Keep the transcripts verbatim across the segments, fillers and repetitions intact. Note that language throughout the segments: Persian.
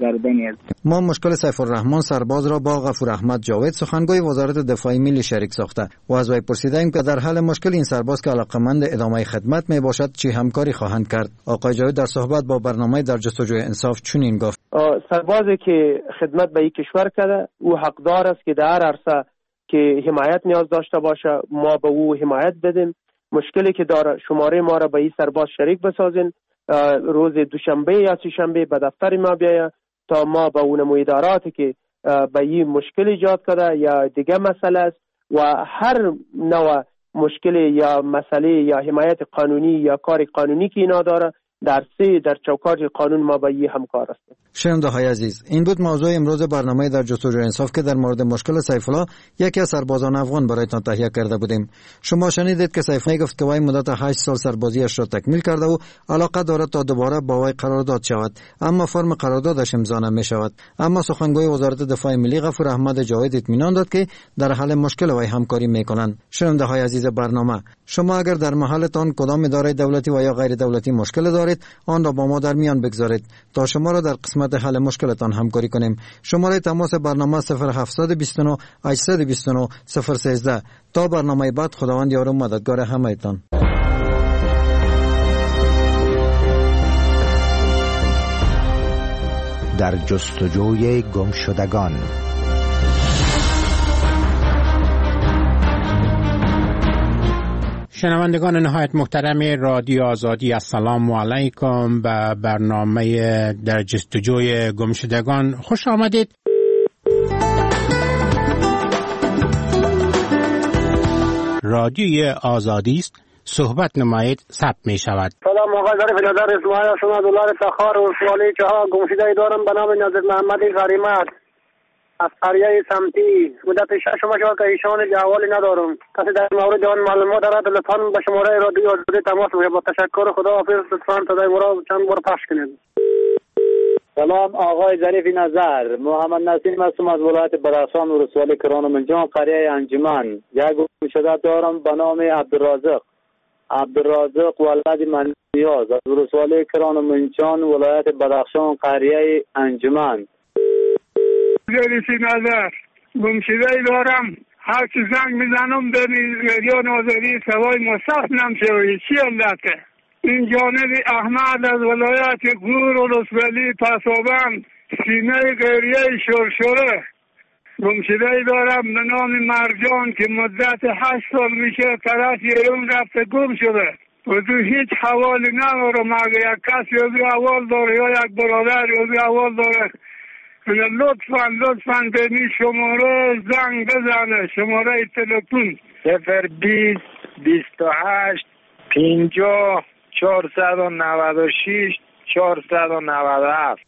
سرگردانی است. ما مشکل سیف الرحمن سرباز را با غفور احمد جاوید سخنگوی وزارت دفاع ملی شریک ساخته و از وی پرسیدیم که در حل مشکل این سرباز که علاقمند ادامه خدمت می باشد چی همکاری خواهند کرد. آقای جاوید در صحبت با برنامه در جستجوی انصاف چنین گفت: سربازی که خدمت به این کشور کرده او حقدار است که در هر عرصه که حمایت نیاز داشته باشه ما به او حمایت بدیم. مشکلی که داره شماره ما را به این سرباز شریک بسازین، روز دوشنبه یا سه‌شنبه به دفتر ما بیاید تا ما به اون اداراتی که به این مشکل ایجاد کرده یا دیگه مسئله است و هر نوع مشکل یا مسئله یا حمایت قانونی یا کار قانونی که اینا داره در سه در چوکاٹ قانون ما با این همکار هستیم. شنونده های عزیز، این بود موضوع امروز برنامه در جستجوی انصاف که در مورد مشکل سیف الله یکی از سربازان افغان برایتان تهیه کرده بودیم. شما شنیدید که سیف الله گفت که وی مدت هشت سال سربازیش را تکمیل کرده و علاقه دارد تا دوباره با وی قرارداد شود، اما فرم قراردادش امضا نمی شود. اما سخنگوی وزارت دفاع ملی غفور احمد جاوید اطمینان داد که در حل مشکل وی همکاری میکنند. شنونده های عزیز برنامه، شما اگر در محلتان کدام اداره دولتی و یا غیر دولتی مشکل دارید آن را با ما در میان بگذارید تا شما را در قسمت حل مشکلتان همکاری کنیم. شماره تماس برنامه صفر هفت دو نه هشت دو نه صفر یک سه. تا برنامه بعد، خداوند یار و مددگار همه‌تان. در جستجوی گمشدگان. شنوندگان نهایت محترم رادیو آزادی، السلام علیکم. به برنامه در جستجوی گمشدگان خوش آمدید. رادیوی آزادی است، صحبت نمایید ثبت می شود. سلام آقای ظریف نظر اسماعیل شما دلار تخار و سوالی چها گمشده دارم به نام نظر محمد غریمت از قریه سمتی. مدت شش ماه شد که ایشان جوالی ندارم. کسی در مورد آن معلومات دارد لطفاً به شماره رادیو آزادی تماس بگیرید. با تشکر، خدا حافظ. لطفاً صدای ما را چند بار پخش کنید. سلام آقای ظریف نظر، محمد نسیم هستم از ولایت بدخشان و ولسوالی کران منجان قریه انجمن. یک گمشده دارم به نام عبدالرازق عبدالرازق ولد من نیاز از ولسوالی کران منجان ولایت بدخشان قریه انجمن. ظریف نظر، گمشده دارم، هر چی زنگ میزنم در رادیو آزادی سوای مصرف نمیشه. چی علته؟ این جانب احمد از ولایت گور و ولسوالی پسابند سینه غیریه شرشره. گمشده دارم به نام مرجان که مدت هشت سال میشه طرف ایران رفته گم شده و تو هیچ حوالی ندارم. اگه یک کسی یوزی حوال داره یا یک برادر یوزی حوال داره لطفاً لطفاً به این شماره زنگ بزنه. شماره تلفن صفر بیست بیست و هشت پنجاه چهارصد و نود و شش چهارصد و نود و هفت.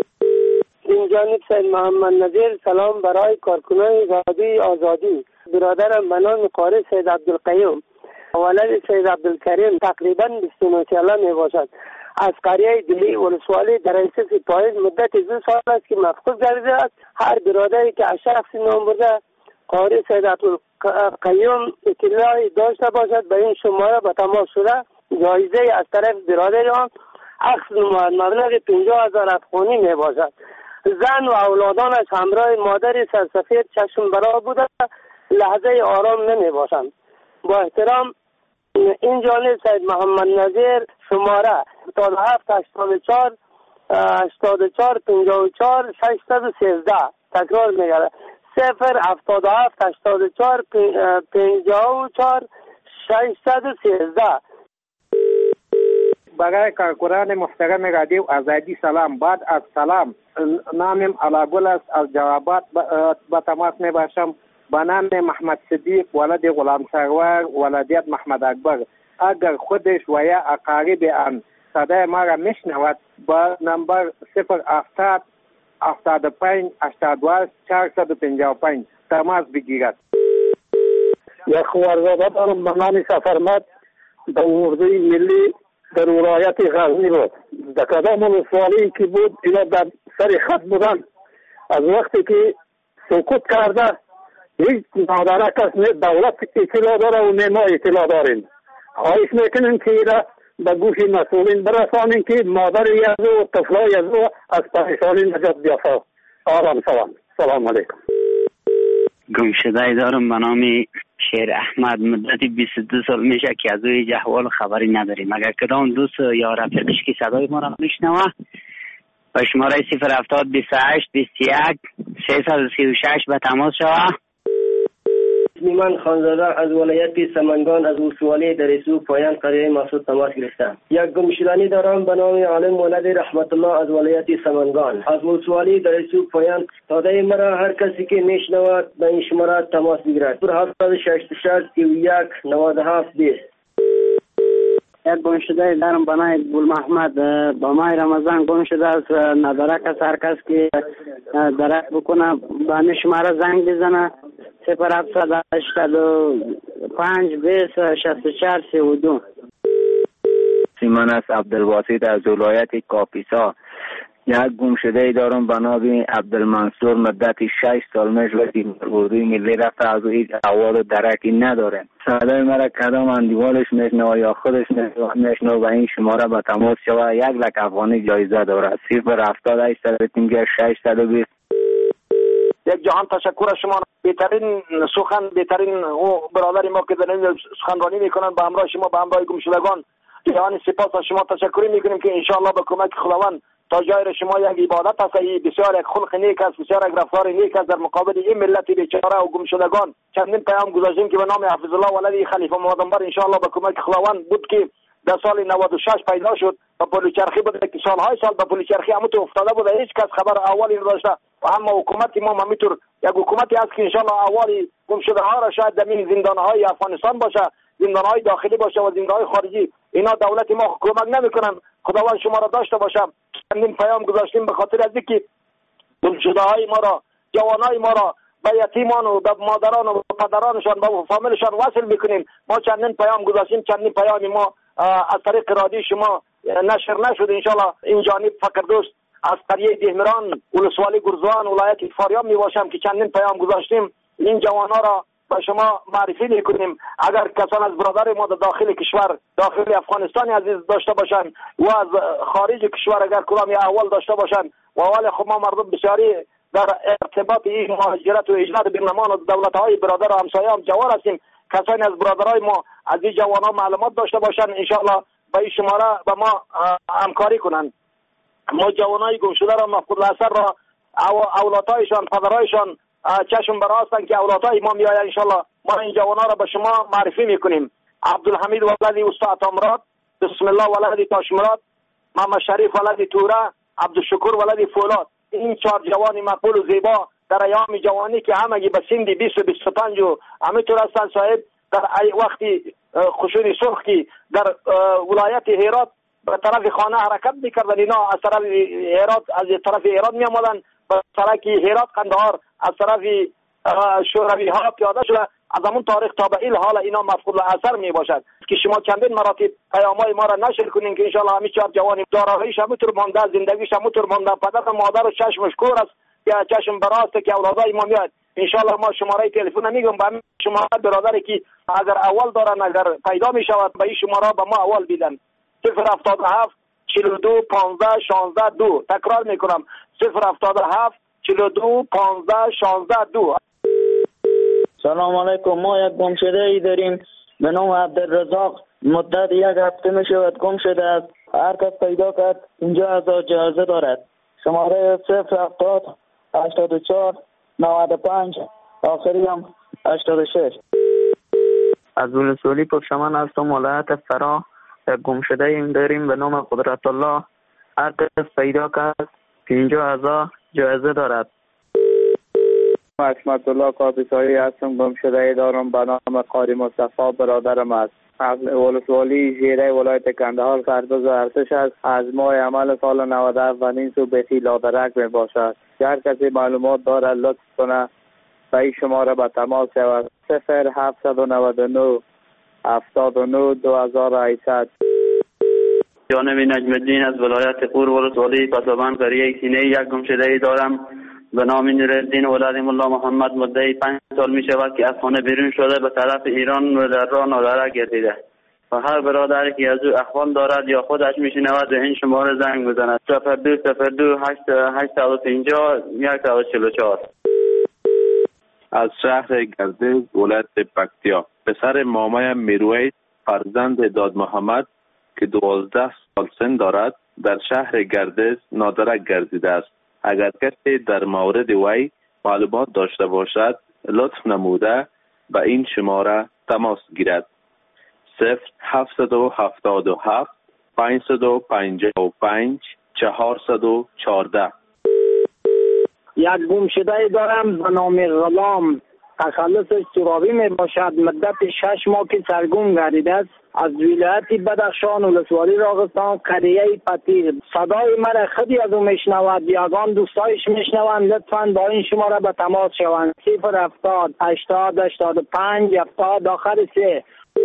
این جانب سید محمد نظیر. سلام برای کارکنان رادیوی آزادی. برادرم به نام قاری سید عبدالقیوم ولد سید عبدالکریم تقریبا بیست و نه ساله می باشد. از قریه دلی ولسوالی در ایسه پاییز مدت دو سال است که مفقود گردیده است. هر برادری که از شخص نام برده قاری سید عبدالقیوم اطلاعی داشته باشد به این شماره به تماس شده جایزه از طرف برادر آن اخذ نماید. مبلغ پنجاه هزار افغانی می باشد. زن و اولادانش همراه مادر سرسفید چشم برا بوده لحظه آرام نمی باشند. با احترام، این جانب سید محمد نظیر. شماره هفتاد و هفت هشتاد و چهار هشتاد و چهار پنجاه و چهار ششصد و سیزده. تکرار میگره صفر هفتاد و هفت هشتاد و چهار پنجاه و چهار ششصد و سیزده. برای کارکنان محترم رادیو آزادی سلام. بعد از سلام، نامم علاگل است. از جوابات با تماس می باشم. به نام محمد صدیق ولد غلام سرور ولدیت محمد اکبر. اگر خودش و یا اقارب آن صدای ما را میشنود با نمبر صفر هفتاد هفتاد و پنج هشتاد و هشت چهارصد و پنجاه و پنج تماس بگیرد. یک خوارزاده دارم به نام سفرمت در اردوی ملی در ولایت غزنی بود. در کدام ولسوالی که بود اینا در سر خط بودن. از وقتی که سکوت کرده هیچ نادره کس نه دولت اطلاع داره و نه ما اطلاع داریم. خواهش میکنیم که اینا به گوش مسئولین برسانیم که مادر یزو و طفلای یزو از پریشانی نجات بیافته. آرام سلام. سلام علیکم. گمشده دارم به نام شیر احمد. مدتی بیست و دو سال میشه که از اوی احوال خبری نداریم. اگر کدام دوست یا رفیقش که صدای ما را میشنوه با شماره صفر هفتاد بیست و هشت بیست و یک سیصد و سی و شش به تماس شوه. من خانزاده از ولایت سمنگان از ولسوالی دریسو پایان قریه مسعود تماس گرفتم. یک گمشدگی دارم به نام عالم ولد رحمت الله از ولایت سمنگان از ولسوالی دریسو پایان. داده مرا هر کسی که میشنود به این شماره تماس بگیرد. پر هفتاد و شش شش سی و یک نود و هفت بیست. یک گمشده دارم به نام گل محمد با ماه رمضان گمشده است. نداره کس هر کس که درک بکنه به شماره زنگ بزنه صفر هفتصد هشتاد و پنج بیست شصت و چهار سی و دو. سیمان است عبدالواسط از ولایت کاپیسا. یک گمشده دارم به نام عبدالمنصور مدت شش سال میشه وقتی اردوی ملی رفته از هیچ احوال درکی نداره. صدای مرا کدام اندیوالش میشنوه یا خودش میشنوه و این شماره به تماس شوه. یک لک افغانی جایزه داره. صفر هفتاد هشتصد و پنج ششصد و بیست. یک جهان تشکر از شما. بهترین سخن بهترین او برادری ما که در این سخنرانی میکنن به همراه شما به همراه گمشدگان جهان سپاس از شما تشکر میکنیم که انشاءالله به کمک خداوند تا جای شما یک عبادت است. بسیار یک خلق نیک است، بسیار یک رفتار نیک است در مقابل این ملت بیچاره و گمشدگان. چندین پیام گذاشتیم که به نام حفظ الله ولد خلیفه محمد انور انشاءالله به کمک خداوند بود که در سال نود و شش پیدا شد و پلیچرخی بود که سالهای سال به پلیچرخی همونطور افتاده بود. هیچ کس خبر اولی نداشته و هم حکومت ما همینطور یک حکومتی است که انشاءالله اولی گمشده‌ها را شاید در این زندان‌های افغانستان باشه، زندان‌های داخلی باشه و زندان‌های خارجی، اینا دولت ما کمک نمی‌کنن. خداوند شما را داشته باشه. چندین پیام گذاشتیم به خاطر از اینکه گمشده‌های ما را، جوانای ما را به یتیمان و به مادران و پدرانشان و فامیلشان وصل میکنیم. ما چندین پیام گذاشتیم، چندین پیام ما از طریق رادیو شما نشر نشد. انشالله این جانب فکر دوست از قریه دهمران ولسوالی گرزوان ولایت فاریاب می باشم که چندین پیام گذاشتیم. این جوانها را به شما معرفی میکنیم. اگر کسان از برادر ما در داخل کشور داخل افغانستان عزیز داشته باشند و از خارج کشور اگر کدام احوال داشته باشند و اول خب ما مردم بسیاری در ارتباط این مهاجرت و هجرت بیرونمان و دولت‌های برادر و همسایه هم جوان هستیم. کسانی از برادرای ما از این جوان‌ها معلومات داشته باشند انشاءالله به این شماره به ما همکاری کنند. ما جوانای گمشده را مفقود الاثر را اولادایشان پدرایشان چشم براستن که اولادای ما میآید انشاءالله ما این جوانا را به شما معرفی میکنیم. عبدالحمید ولد استاد امراد، بسم الله ولد تاشمراد، محمد شریف ولد توره، عبدالشکر ولد فولاد. این چهار جوان مقبول و زیبا در ایام جوانی که همگی به سن بیست و بیست و پنج و همینطور هستند صاحب در وقتی خشونی سرخ که در ولایت هرات به طرف خانه حرکت میکردن، اینا از طرف هرات از طرف هرات می آمدن به طرف هرات قندهار از طرف شوروی ها پیاده شده. از همون تاریخ تا به این حال اینا مفقود الاثر می باشد که شما چندین مراتب پیامای ما را نشر کنین که انشالله همین چهار جوانی داراییش همونطور مانده، زندگیش همونطور مانده، پدر و مادر و چشمش کور است که چشم براسته که اولادای ما میاد. انشالله ما شماره تلفن میگم به همین شما برادری که اگر اول دارن اگر پیدا می شود به این شماره به ما اول بیدن. صفر هفتاد و هفت چهل و دو پانزده شانزده دو. تکرار میکنم صفر هفتاد و هفت چهل و دو پانزده شانزده دو. سلام علیکم. ما یک گمشده ای داریم به نام عبدالرزاق. مدت یک هفته می شود گم شده است. هر کس پیدا کرد اینجا هزار جایزه دارد. شماره صفر هفتاد هشتاد و چهار نود و پنج آخری هم هشتاد و شش. از ولسوالی پشمان هستم ولایت فرا. یک گمشده ایم داریم به نام قدرت الله. هر کس پیدا کرد پنجاه هزار جایزه دارد. اسمت الله کاپیسایی هستم. گمشده دارم به نام قاری مصطفی برادرم است. از ولسوالی ژیره ولایت کندهار سرباز ارتش است. از ماه عمل سال نود و هفت و نیم سو بخی لادرک می باشد. هر کسی معلومات دارد لطف کنه به این شماره به تماس شود. صفر هفتصد و نود و نه هفتاد و نه دو هزار و هشتصد. جانب نجم الدین از ولایت قور ولسوالی پسابند قریه سینه. یک گمشده دارم به نام نورالدین ولد ملا محمد. مدت پنج سال می شود که از خانه بیرون شده به طرف ایران و در راه نادره گردیده. و هر برادری که از او اخوان دارد یا خودش میشنود این شماره زنگ بزند. صفر دو صفر دو هشت هشت و پنجاه یک و چهل و چهار. از شهر گردز ولایت پکتیا. پسر مامایم میرویس فرزند داد محمد که دوازده سال سن دارد در شهر گردز نادرک گردیده است. اگر کسی در مورد وی معلومات داشته باشد لطف نموده به این شماره تماس گیرد. صفر هفتصد و هفتاد و هفت پانصد و پنجاه و پنج چهارصد و چهارده. یک گمشده دارم به نام غلام، تخلصش سراوی می باشد. مدت شش ماه که سرگم گردیده است. از ولایت بدخشان ولسوالی راغستان قریه پتیر. صدای مرا خودی از او میشنود، یگان دوستایش میشنوند. لطفاً با این شماره به تماس شوند. صفر هفتاد هشتاد هشتاد و پنج هفتاد آخر سه.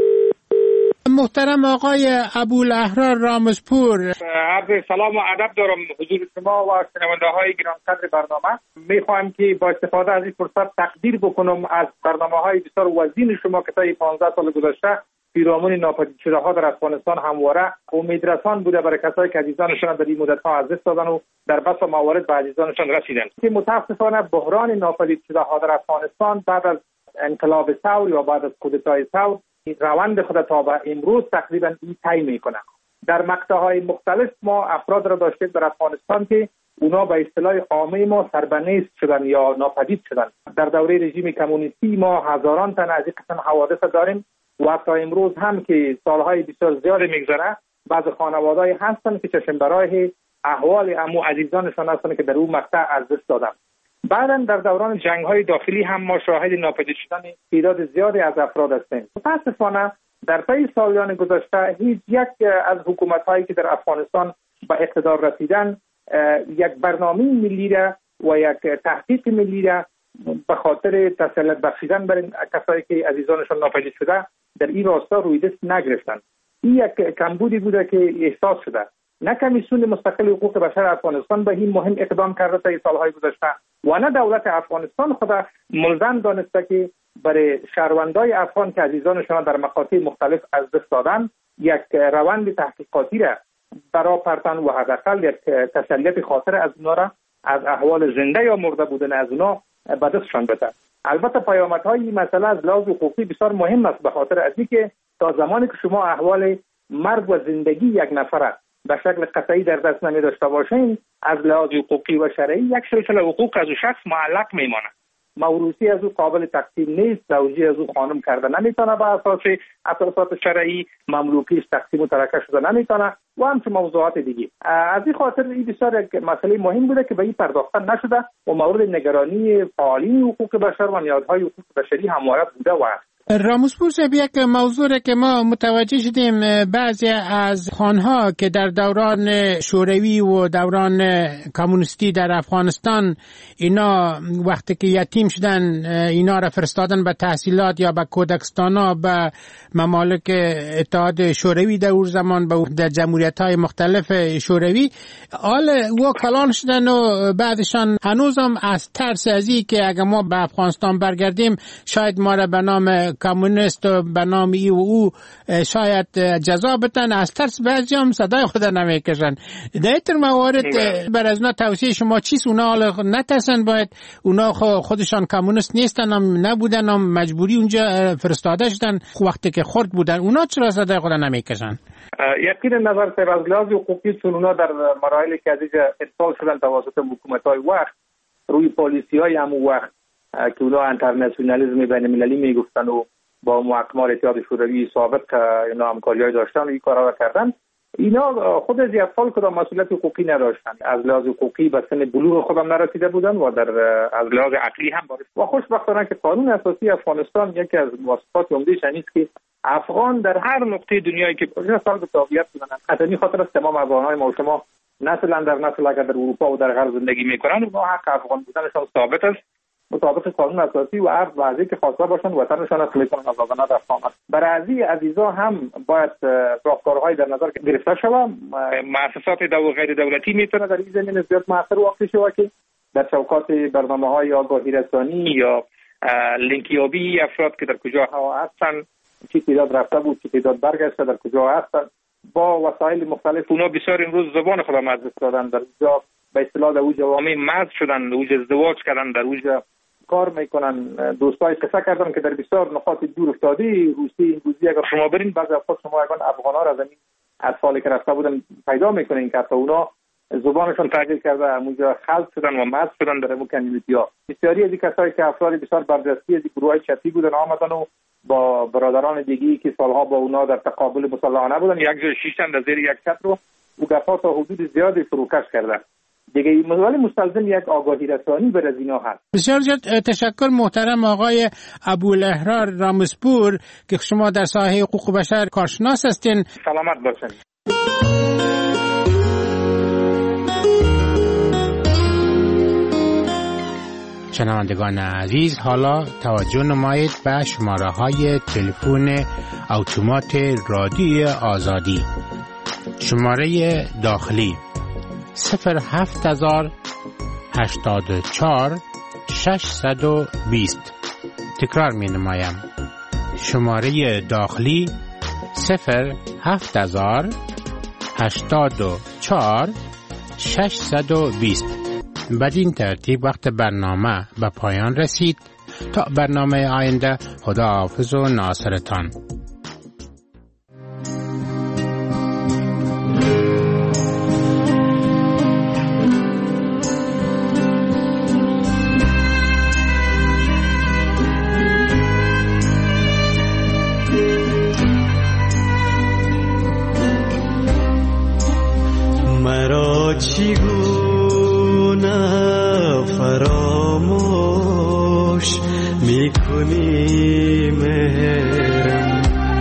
محترم آقای ابوالاحرار رامزپور، عرض سلام و ادب دارم حضور شما و شنونده های گرانقدر برنامه. میخواهم که با استفاده از این فرصت تقدیر بکنم از برنامه های بسیار وزین شما که تا پانزده سال گذشته پیرامون ناپدید شده ها در افغانستان همواره امیدرسان بوده برای کسایی که عزیزانشان در این مدت ها از دست دادن و در بس موارد به عزیزانشان رسیدن. که متاسفانه بحران ناپدید شده ها در افغانستان بعد از انقلاب ثور یا بعد از کودتای ثور روند خود تا به امروز تقریبا این طی میکنه. در مقطع‌های مختلف ما افراد را داشتیم در افغانستان که اونا به اصطلاح عامه ما سربنیست شدن یا ناپدید شدن. در دوره رژیم کمونیستی ما هزاران تن از این قسم حوادث داریم و تا امروز هم که سالهای بسیار زیاد میگذره بعض خانواده‌ای هستن که چشم برای احوال امو عزیزانشان هستن که در اون مقطع از دست دادن. بعداً در دوران جنگ‌های داخلی هم ما شاهد ناپدید شدن تعداد زیادی از افراد هستیم. متأسفانه در طی سالیان گذشته هیچ یک از حکومت‌هایی که در افغانستان به اقتدار رسیدن یک برنامه ملی را و یک تحقیق ملی را به خاطر تسلط بخشیدن بر کسایی که عزیزانشان ناپدید شده در این راستا روی دست نگرفتند. این یک کمبودی بوده که احساس شده. نه کمیسیون مستقل حقوق بشر افغانستان به این مهم اقدام کرده تا سالهای گذشته و نه دولت افغانستان خود ملزم دانسته که برای شهروندای افغان که عزیزانشان در مقاطع مختلف از دست دادن یک روند تحقیقاتی را برای پرتن و حداقل یک تسلیت خاطر از اونا را از احوال زنده یا مرده بودن از اونا به دستشان بده. البته پیامدهای این مسئله از لحاظ حقوقی بسیار مهم است به خاطر از اینکه تا زمانی که شما احوال مرگ و زندگی یک نفر به شکل قطعی در دست نمی داشته باشین از لحاظ حقوقی و شرعی یک سلسله حقوق از او شخص معلق میمانه. موروثی از او قابل تقسیم نیست، زوجی از او خانم کرده نمیتونه به اساس اساسات شرعی، مملوکی تقسیم و ترکه شده نمیتونه و همچنین موضوعات دیگه. از این خاطر این بسیار یک مسئله مهم بوده که به این پرداخته نشده و مورد نگرانی فعالین حقوق بشر و نهادهای حقوق بشری همواره بوده و است. رامزپور صاحب، یک موضوع که ما متوجه شدیم بعضی از خانها که در دوران شوروی و دوران کمونیستی در افغانستان اینا وقتی که یتیم شدن اینا را فرستادن به تحصیلات یا به کودکستانا به ممالک اتحاد شوروی در اون زمان به در جمهوریت‌های مختلف شوروی حال و کلان شدن و بعدشان هنوزم از ترس از این که اگر ما به افغانستان برگردیم شاید ما را به نام کمونیست و به نام ای و او شاید جزا بتن، از ترس بعضی هم صدای خود نمیکشن. در این موارد بر از اونا توصیه شما چیست؟ اونا حالا نترسن، باید اونا خودشان کمونیست نیستن هم نبودن هم مجبوری اونجا فرستاده شدن وقتی که خرد بودن، اونا چرا صدای خود نمیکشن؟ یقینا نظر سر از لحاظ حقوقی چون اونا در مراحل که از اینجا ارسال شدن توسط حکومت‌های وقت روی پالیسی‌های همون وقت که اونا انترنشنالیسم بین المللی میگفتن و با محکمات اتحاد شوروی سابق اینا همکاری‌های داشتن و این کارا را کردن، اینا خود از یک سال کدام مسئولیت حقوقی نداشتن، از لحاظ حقوقی به سن بلوغ خودم نرسیده بودن و در از لحاظ عقلی هم بارش و خوشبختانه که قانون اساسی افغانستان یکی از واسطات عمده‌اش این است که افغان در هر نقطه دنیایی که باشه سال به تابعیت بودن. حتی خاطر است تمام افغان‌های ما و شما نسل در نسل اگر در اروپا و در غرب زندگی میکنن و حق افغان بودنشان ثابت است مطابق قانون اساسی و هر وضعی که خواسته باشن وطنشان است میتونن آزادانه در اقامت. برای ازی عزیزا هم باید راهکارهای در نظر گرفته شود. مؤسسات دولت غیر دولتی میتونه در این زمینه زیاد موثر واقع شود که در چوکات برنامه‌های آگاهی رسانی یا لینکیابی افراد که در کجا ها هستن چی تعداد رفته بود، چی تعداد برگشته، در کجا هستند. با وسایل مختلف اونا بسیار امروز زبان خود از دست دادن، در اونجا به اصطلاح در اونجا جوامع مز شدن، در اونجا ازدواج کردن، در اونجا کار میکنن. دوستای قصه کردن که در بسیار نقاط دور افتادی روسی انگوزی اگر شما برین بعضی اوقات شما اگر افغانا را زمین اطفالی که رفته بودن پیدا میکنین که حتی اونا زبانشون تغییر کرده، اونجا خلط شدن و مز شدن در امو کمیونیتی‌ها. بسیاری از کسایی که افراد بسیار برجسته از گروهای چتی بودن آمدن و با برادران دیگی که سالها با اونا در تقابل مسلحانه بودن یک جای شیشتن در زیر یک چتر رو و گپا تا حدود زیادی فروکش کرده. دیگه ولی مستلزم یک آگاهی رسانی بر از اینا هست. بسیار زیاد تشکر محترم آقای ابوالاحرار رامسپور که شما در ساحه حقوق بشر کارشناس هستین. سلامت باشین. شنوندگان عزیز، حالا توجه نمایید به شماره های تلفن اتومات رادیو آزادی. شماره داخلی صفر هفت هزار هشتاد و چهار ششصد و بیست. تکرار می نمایم. شماره داخلی صفر هفت هزار هشتاد و چهار ششصد و بیست. بدین ترتیب وقت برنامه به پایان رسید. تا برنامه آینده، خدا حافظ و ناصرتان. مرا چگونه فراموش میکنی مهرم،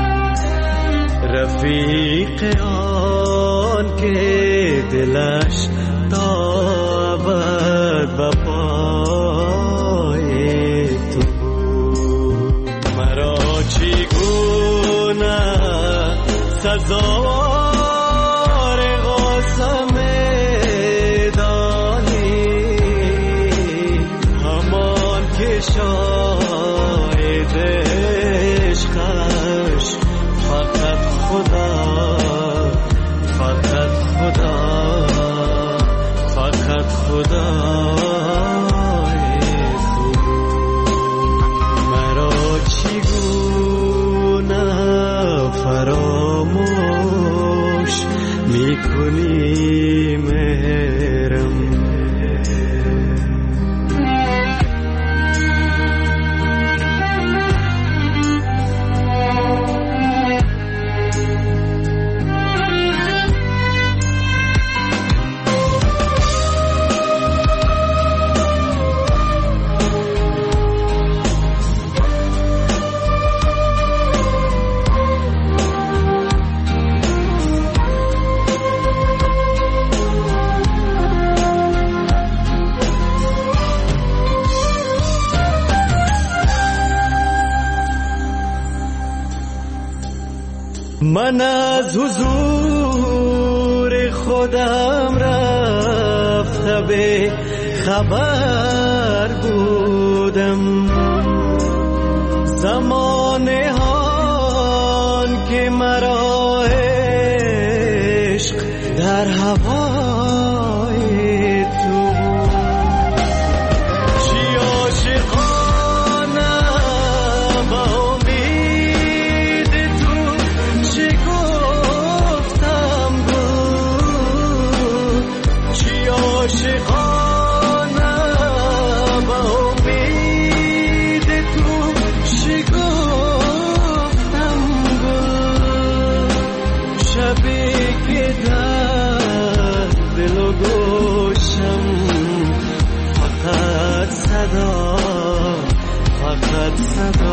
رفیق آن که دلش تا ابد به پای تو بود. مرا چگونه سزا من از حضور خودم رفته به خبر بودم، زمانه هان که مرا عشق در هوای تو چی عاشقانه با امید تو چی گفتم بود، چی عاشقانه با امید تو چی گفتم بود، شبی که در دل و گوشم فقط صدا فقط صدا